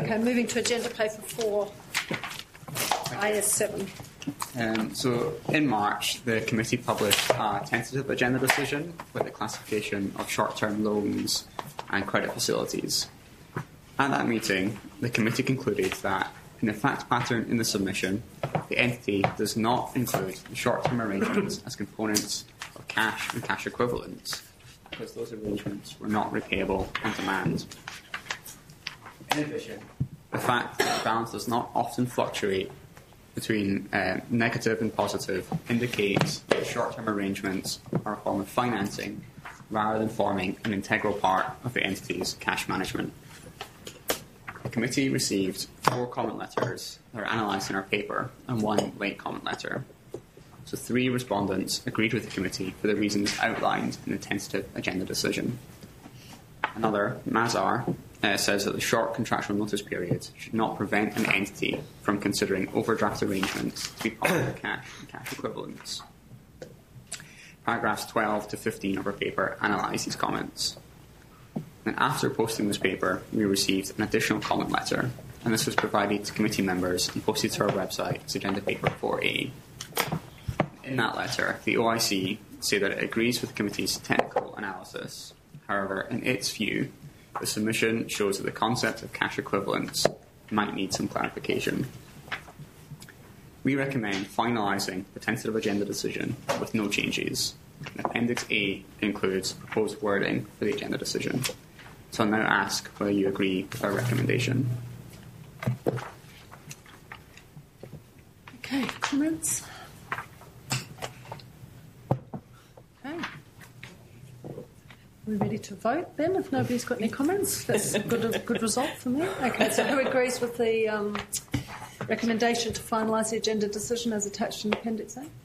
Okay, moving to agenda paper 4, IS7. So in March, the committee published a tentative agenda decision with the classification of short-term loans and credit facilities. At that meeting, the committee concluded that in the fact pattern in the submission, the entity does not include the short-term arrangements as components of cash and cash equivalents, because those arrangements were not repayable on demand. In addition, the fact that the balance does not often fluctuate between negative and positive indicates that short-term arrangements are a form of financing rather than forming an integral part of the entity's cash management. The committee received 4 comment letters that are analysed in our paper and 1 late comment letter. So 3 respondents agreed with the committee for the reasons outlined in the tentative agenda decision. Another, Mazar, says that the short contractual notice period should not prevent an entity from considering overdraft arrangements to be part of the cash and cash equivalents. Paragraphs 12 to 15 of our paper analyse these comments. And after posting this paper, we received an additional comment letter, and this was provided to committee members and posted to our website as agenda paper 4A. In that letter, the OIC say that it agrees with the committee's technical analysis. However, in its view, the submission shows that the concept of cash equivalents might need some clarification. We recommend finalising the tentative agenda decision with no changes. Appendix A includes proposed wording for the agenda decision. So I'll now ask whether you agree with our recommendation. Okay, comments? Okay. We're ready to vote then, if nobody's got any comments. That's a good result for me. Okay, so who agrees with the recommendation to finalise the agenda decision as attached in Appendix A?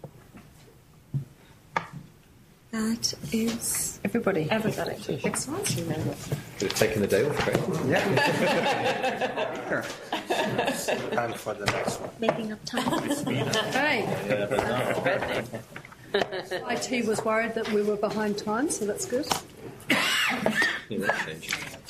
That is Everybody. everybody. Excellent. Could have taken the day off, right? Sure. Time for the next one. Making up time. Okay. IT was worried that we were behind time, so that's good. Yeah, that changed.